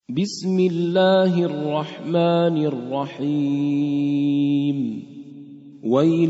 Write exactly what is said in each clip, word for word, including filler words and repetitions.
بسم الله الرحمن الرحيم ويل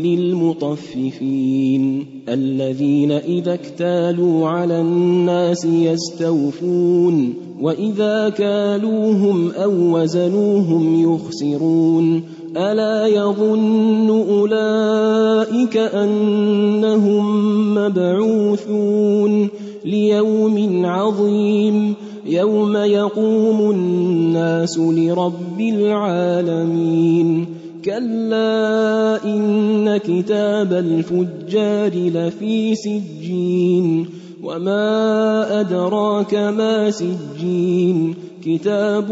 للمطففين الذين إذا اكتالوا على الناس يستوفون وإذا كالوهم أو وزنوهم يخسرون ألا يظن أولئك أنهم مبعوثون ليوم عظيم يوم يقوم الناس لرب العالمين كلا إن كتاب الفجار لفي سجين وما أدراك ما سجين كتاب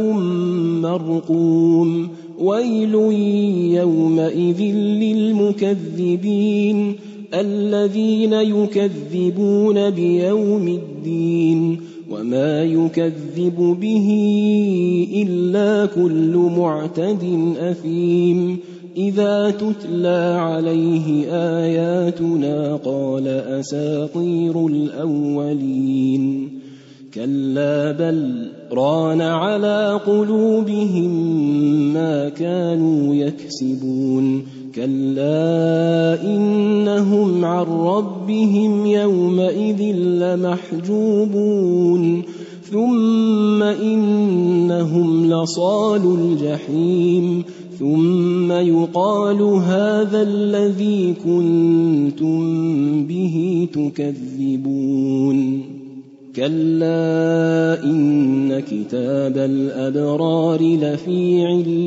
مرقوم ويل يومئذ للمكذبين الذين يكذبون بيوم الدين وما يكذب به إلا كل معتد أثيم إذا تتلى عليه آياتنا قال أساطير الأولين كلا بل ران على قلوبهم ما كانوا يكسبون كلا إنهم عن ربهم يومئذ لمحجوبون ثم إنهم لصالو الجحيم ثم يقال هذا الذي كنتم به تكذبون كلا إن كتاب الأبرار لفي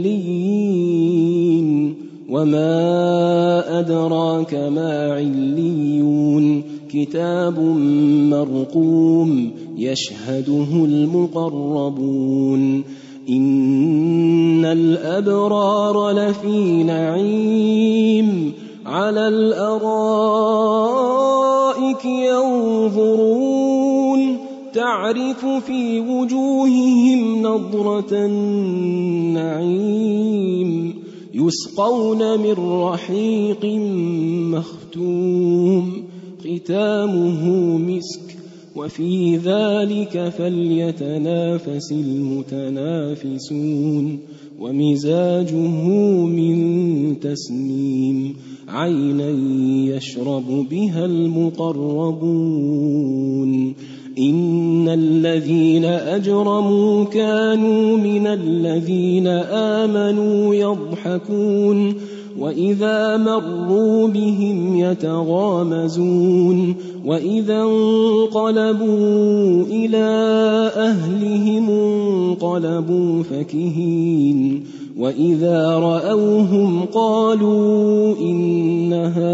عليين وما أدراك ما عليون كتاب مرقوم يشهده المقربون إن الأبرار لفي نعيم على الأرائك ينظرون تعرف في وجوههم نضرة النعيم يسقون من رحيق مختوم ختامه مسك وفي ذلك فليتنافس المتنافسون ومزاجه من تسنيم عينا يشرب بها المقربون إن الذين أجرموا كانوا من الذين آمنوا يضحكون وإذا مروا بهم يتغامزون وإذا انقلبوا إلى أهلهم انقلبوا فكهين وإذا رأوهم قالوا إن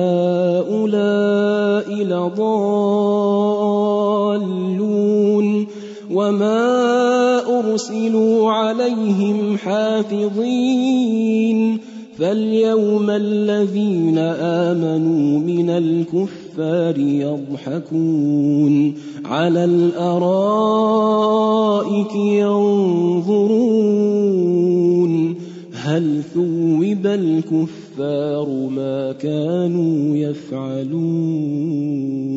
هؤلاء لضالون وما أرسلوا عليهم حافظين فاليوم الذين آمنوا من الكفار يضحكون على الأرائك ينظرون هل ثوب الكفار ما كانوا يفعلون